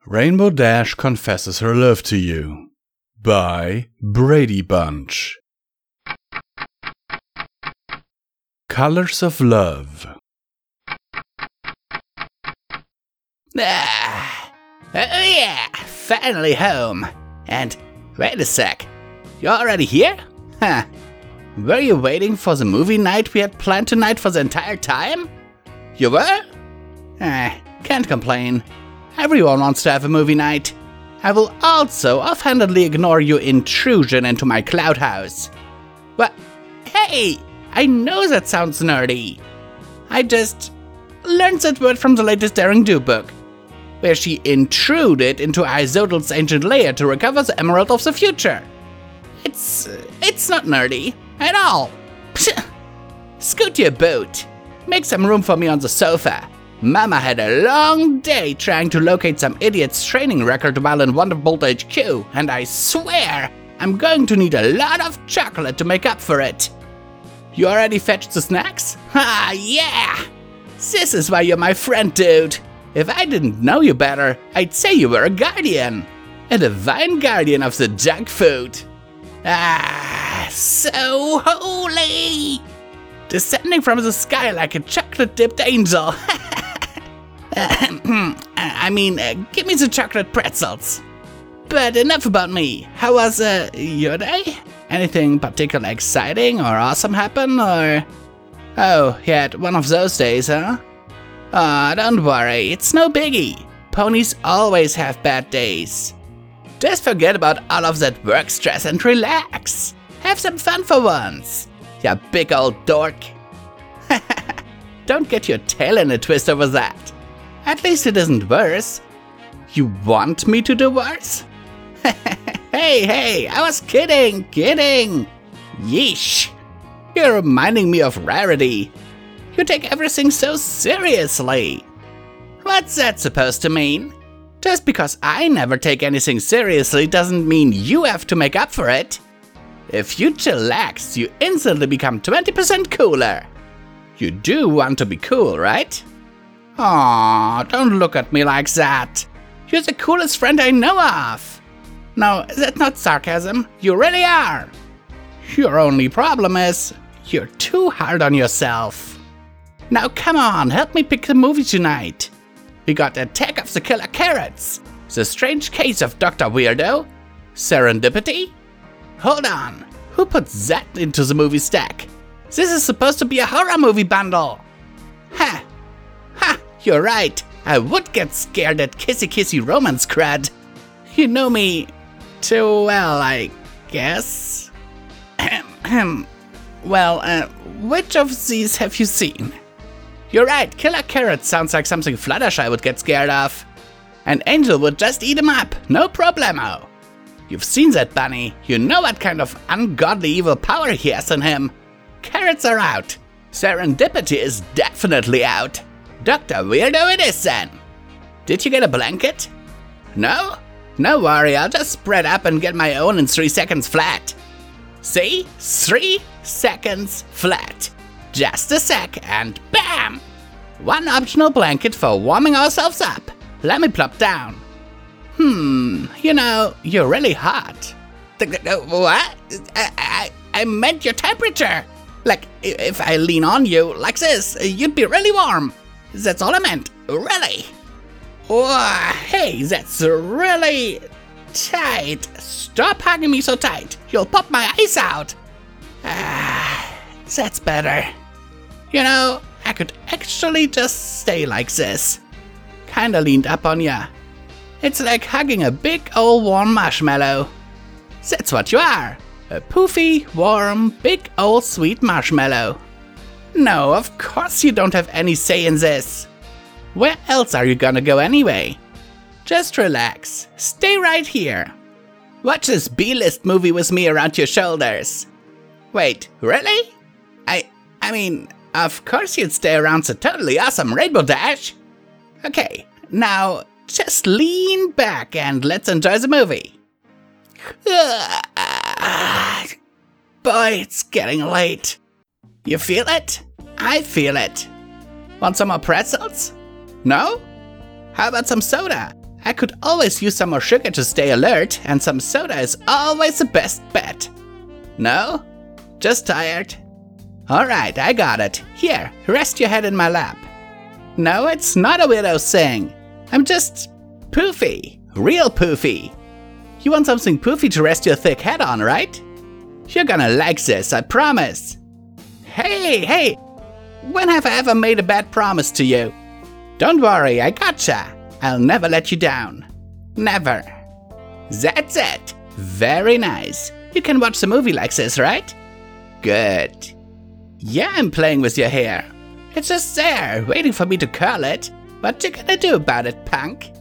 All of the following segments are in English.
Rainbow Dash Confesses Her Love to You by Brady Bunch. Colors of Love. Oh yeah, finally home. And wait a sec, you're already here? Huh. Were you waiting for the movie night we had planned tonight for the entire time? You were? Can't complain. Everyone wants to have a movie night. I will also offhandedly ignore your intrusion into my cloud house. What? Hey! I know that sounds nerdy. I just learned that word from the latest Daring Do book, where she intruded into Izodal's ancient lair to recover the Emerald of the Future. It's not nerdy at all. Psh! Scoot your boot. Make some room for me on the sofa. Mama had a long day trying to locate some idiot's training record while in Wonderbolt HQ, and I swear I'm going to need a lot of chocolate to make up for it. You already fetched the snacks? Ah, yeah! This is why you're my friend, dude. If I didn't know you better, I'd say you were a guardian. A divine guardian of the junk food. Ah, so holy! Descending from the sky like a chocolate-dipped angel. Give me the chocolate pretzels. But enough about me. How was, your day? Anything particularly exciting or awesome happen, or... Oh, you had one of those days, huh? Don't worry, it's no biggie. Ponies always have bad days. Just forget about all of that work stress and relax. Have some fun for once, you big old dork. Don't get your tail in a twist over that. At least it isn't worse. You want me to do worse? Hey, I was kidding. Yeesh. You're reminding me of Rarity. You take everything so seriously. What's that supposed to mean? Just because I never take anything seriously doesn't mean you have to make up for it. If you chillax, you instantly become 20% cooler. You do want to be cool, right? Aw, don't look at me like that. You're the coolest friend I know of. No, that's not sarcasm. You really are. Your only problem is, you're too hard on yourself. Now come on, help me pick the movie tonight. We got Attack of the Killer Carrots, The Strange Case of Dr. Weirdo, Serendipity? Hold on, who put that into the movie stack? This is supposed to be a horror movie bundle. Ha, you're right. I would get scared at kissy romance crud. You know me too well, I guess. Well, which of these have you seen? You're right, Killer Carrot sounds like something Fluttershy would get scared of. An angel would just eat him up, no problemo. You've seen that bunny, you know what kind of ungodly evil power he has in him. Carrots are out. Serendipity is definitely out. Dr. Weirdo it is then. Did you get a blanket? No? No worry, I'll just spread up and get my own in 3 seconds flat. See? 3 seconds flat. Just a sec and BAM! One optional blanket for warming ourselves up. Let me plop down. You know, you're really hot. What? I meant your temperature. Like, if I lean on you like this, you'd be really warm. That's all I meant, really. Oh, hey, that's really tight. Stop hugging me so tight. You'll pop my eyes out. That's better. You know, I could actually just stay like this. Kinda leaned up on ya. It's like hugging a big old warm marshmallow. That's what you are. A poofy, warm, big old sweet marshmallow. No, of course you don't have any say in this. Where else are you gonna go anyway? Just relax. Stay right here. Watch this B-list movie with me around your shoulders. Wait, really? I mean, of course you'd stay around the totally awesome Rainbow Dash. Okay, now just lean back and let's enjoy the movie. Boy, it's getting late. You feel it? I feel it. Want some more pretzels? No? How about some soda? I could always use some more sugar to stay alert, and some soda is always the best bet. No? Just tired? Alright, I got it. Here, rest your head in my lap. No, it's not a weirdo thing. I'm just poofy. Real poofy. You want something poofy to rest your thick head on, right? You're gonna like this, I promise. Hey! When have I ever made a bad promise to you? Don't worry, I gotcha. I'll never let you down. Never. That's it. Very nice. You can watch the movie like this, right? Good. Yeah, I'm playing with your hair. It's just there, waiting for me to curl it. What you gonna do about it, punk?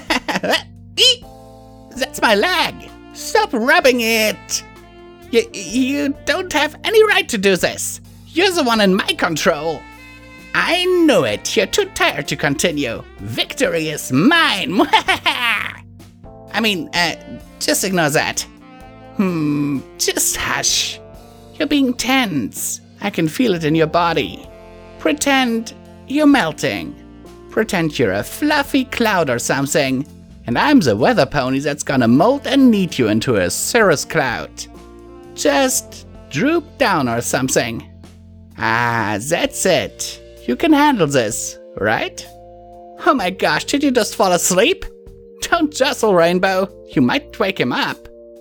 That's my leg. Stop rubbing it. You don't have any right to do this. You're the one in my control. I knew it. You're too tired to continue. Victory is mine. I mean, just ignore that. Just hush. You're being tense. I can feel it in your body. Pretend you're melting. Pretend you're a fluffy cloud or something. And I'm the weather pony that's gonna mold and knead you into a cirrus cloud. Just droop down or something. Ah, that's it. You can handle this, right? Oh my gosh, did you just fall asleep? Don't jostle, Rainbow. You might wake him up.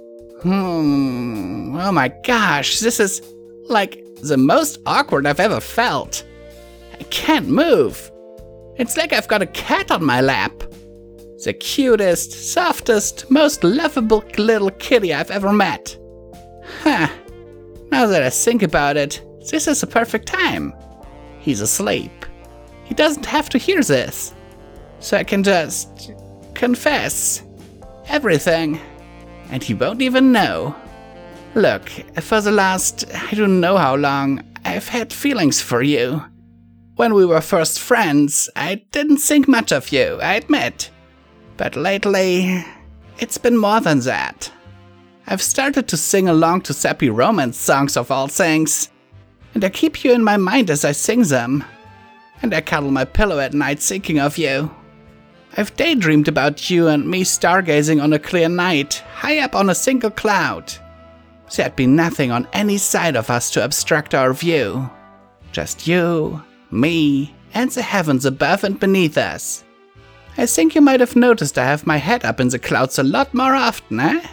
Oh my gosh, this is like the most awkward I've ever felt. I can't move. It's like I've got a cat on my lap. The cutest, softest, most lovable little kitty I've ever met. Huh. Now that I think about it, this is the perfect time. He's asleep. He doesn't have to hear this. So I can just confess everything. And he won't even know. Look, for the last, I don't know how long, I've had feelings for you. When we were first friends, I didn't think much of you, I admit. But lately, it's been more than that. I've started to sing along to sappy romance songs of all things. And I keep you in my mind as I sing them. And I cuddle my pillow at night thinking of you. I've daydreamed about you and me stargazing on a clear night, high up on a single cloud. There'd be nothing on any side of us to obstruct our view. Just you, me, and the heavens above and beneath us. I think you might have noticed I have my head up in the clouds a lot more often, eh?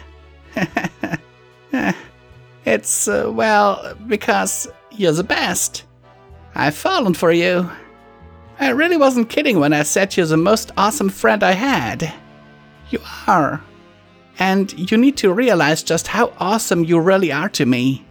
It's, well, because you're the best. I've fallen for you. I really wasn't kidding when I said you're the most awesome friend I had. You are. And you need to realize just how awesome you really are to me.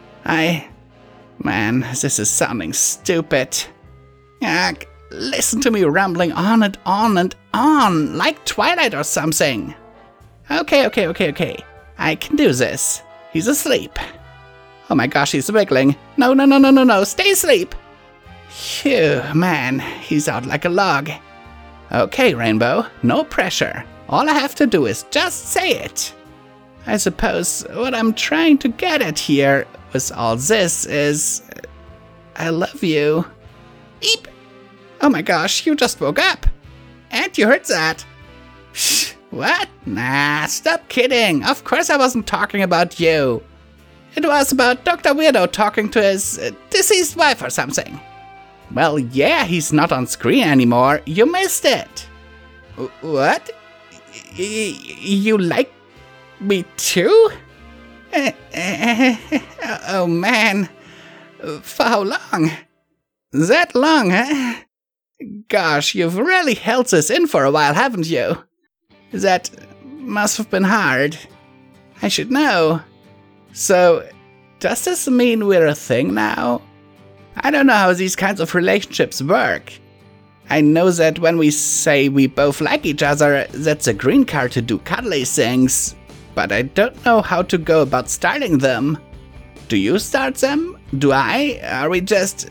Man, this is sounding stupid. Listen to me rambling on and on and on, like Twilight or something. Okay. I can do this. He's asleep. Oh my gosh, he's wiggling. No, stay asleep. Phew, man, he's out like a log. Okay, Rainbow, no pressure. All I have to do is just say it. I suppose what I'm trying to get at here with all this is... I love you. Beep! Oh my gosh, you just woke up. And you heard that. Shh, what? Nah, stop kidding. Of course I wasn't talking about you. It was about Dr. Weirdo talking to his deceased wife or something. Well, yeah, he's not on screen anymore. You missed it. What? You like me too? Oh man. For how long? That long, huh? Gosh, you've really held this in for a while, haven't you? That must have been hard. I should know. So, does this mean we're a thing now? I don't know how these kinds of relationships work. I know that when we say we both like each other, that's a green card to do cuddly things, but I don't know how to go about starting them. Do you start them? Do I? Are we just...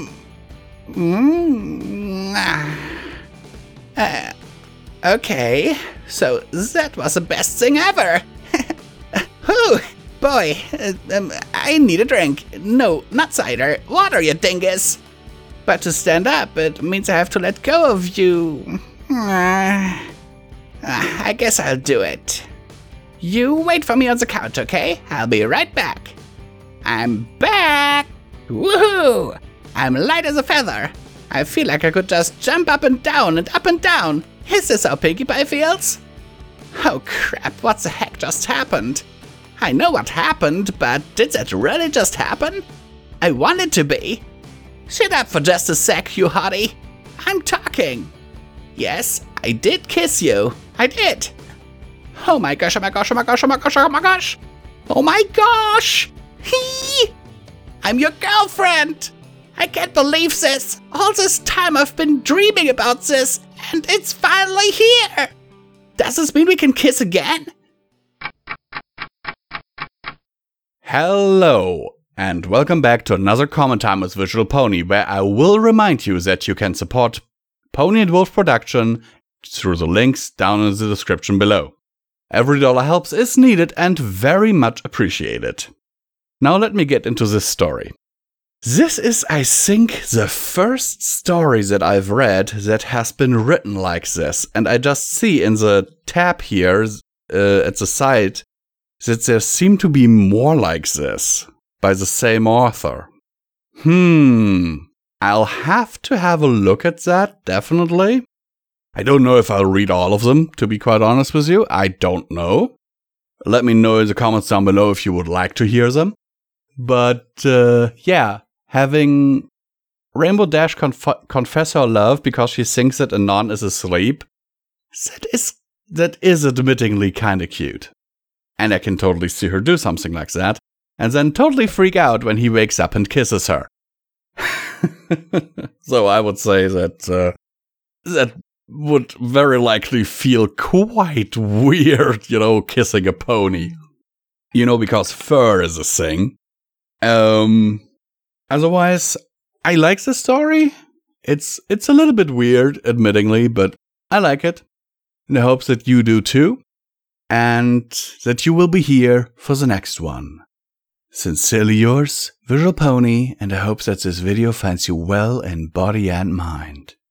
Okay, so that was the best thing ever. Whew, boy, I need a drink. No, not cider. Water, you dingus. But to stand up, it means I have to let go of you. I guess I'll do it. You wait for me on the couch, okay? I'll be right back. I'm back! Woohoo! I'm light as a feather. I feel like I could just jump up and down and up and down. Is this how Pinkie Pie feels? Oh crap, what the heck just happened? I know what happened, but did that really just happen? I want it to be. Shut up for just a sec, you hottie. I'm talking. Yes, I did kiss you. I did. Oh my gosh, oh my gosh, oh my gosh, oh my gosh, oh my gosh. Oh my gosh. Hee! I'm your girlfriend. I can't believe this. All this time I've been dreaming about this, and it's finally here. Does this mean we can kiss again? Hello, and welcome back to another Comment Time with Visual Pony, where I will remind you that you can support Pony and Wolf Production through the links down in the description below. Every dollar helps is needed and very much appreciated. Now let me get into this story. This is, I think, the first story that I've read that has been written like this, and I just see in the tab here at the side that there seem to be more like this by the same author. I'll have to have a look at that, definitely. I don't know if I'll read all of them, to be quite honest with you. I don't know. Let me know in the comments down below if you would like to hear them. But, yeah, having Rainbow Dash confess her love because she thinks that Anon is asleep, that is admittingly kinda cute. And I can totally see her do something like that, and then totally freak out when he wakes up and kisses her. So I would say that that would very likely feel quite weird, kissing a pony. Because fur is a thing. Otherwise, I like the story. It's a little bit weird, admittingly, but I like it. In hopes that you do too. And that you will be here for the next one. Sincerely yours, Visual Pony, and I hope that this video finds you well in body and mind.